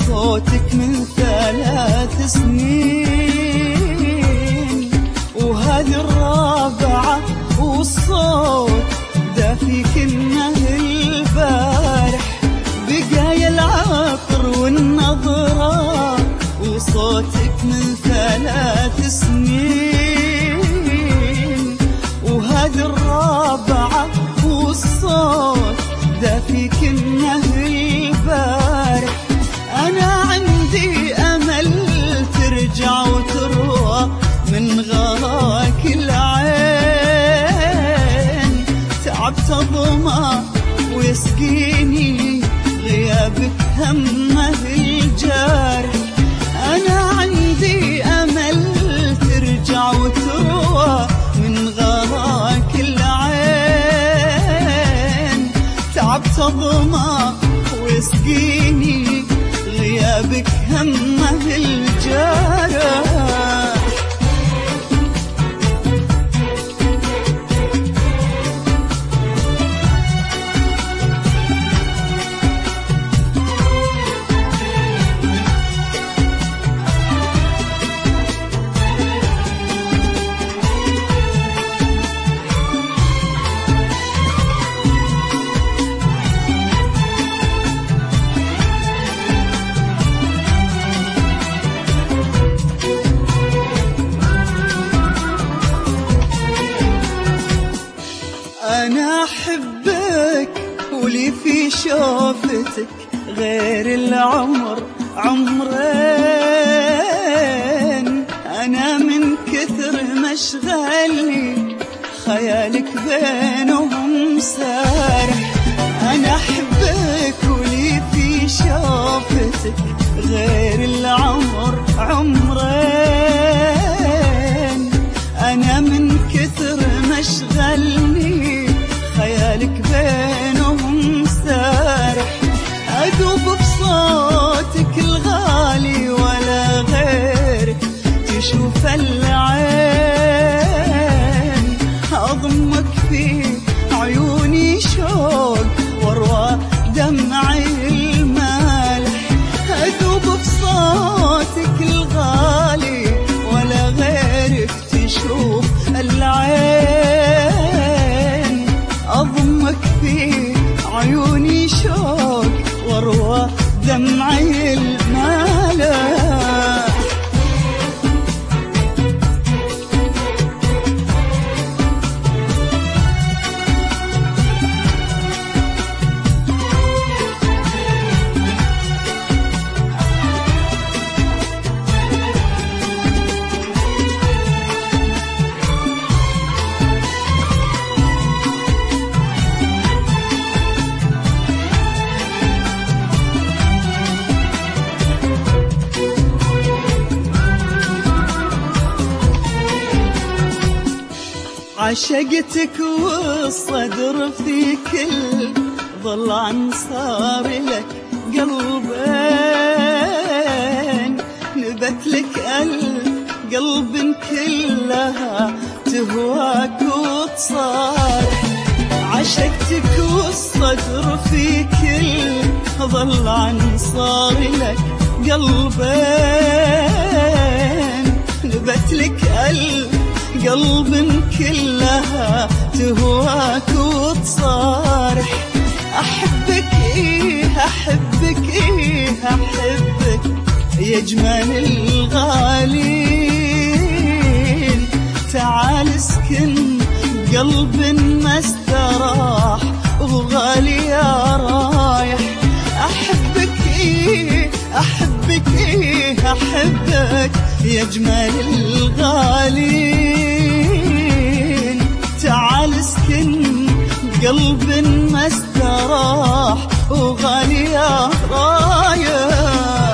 صوتك من 3 سنين، وهذه الرابعة والصوت دافي كنه البارح. بقايا العطر والنظرة وصوتك من 3 سنين، وهذه الرابعة والصوت دافي كنه البارح. أنا عندي أمل ترجع وتروى من غلاك العين. تعبت ظما ويسقيني غيابك همه الجارح. أنا عندي أمل ترجع وتروى من غلاك العين. تعبت ظما ويسقيني غيابك همه الجارح. أنا أحبك ولي في شوفتك غير العمر عمرين. أنا من كثر مشغلي خيالك بينهم سارح. أنا أحبك ولي في شوفتك غير العمر عمرين. أنا من كثر مشغلني خيالك بينهم سارح. أذوب بصوتك الغالي ولا غيرك تشوف العين. أضمك في عيوني شوق واروى دمعي المالح. أذوب بصوتك الغالي ولا غيرك تشوف العين. أضمك في عيوني شوق واروى دمعي المالح. عشقتك والصدر في كل ضلع صار لك قلبين. نبت لك قلب كلها تهواك وتصارح. عشقتك والصدر في كل ضلع صار لك قلبين. نبت لك قلب كلها تهواك وتصارح. أحبك إيه أحبك إيه أحبك يا جمال الغالين. تعال اسكن قلب ما استراح وغالي يا رايح. أحبك إيه أحبك إيه أحبك يا جمال الغالين. تعال اسكن قلب ما استراح وغالي يا رايح.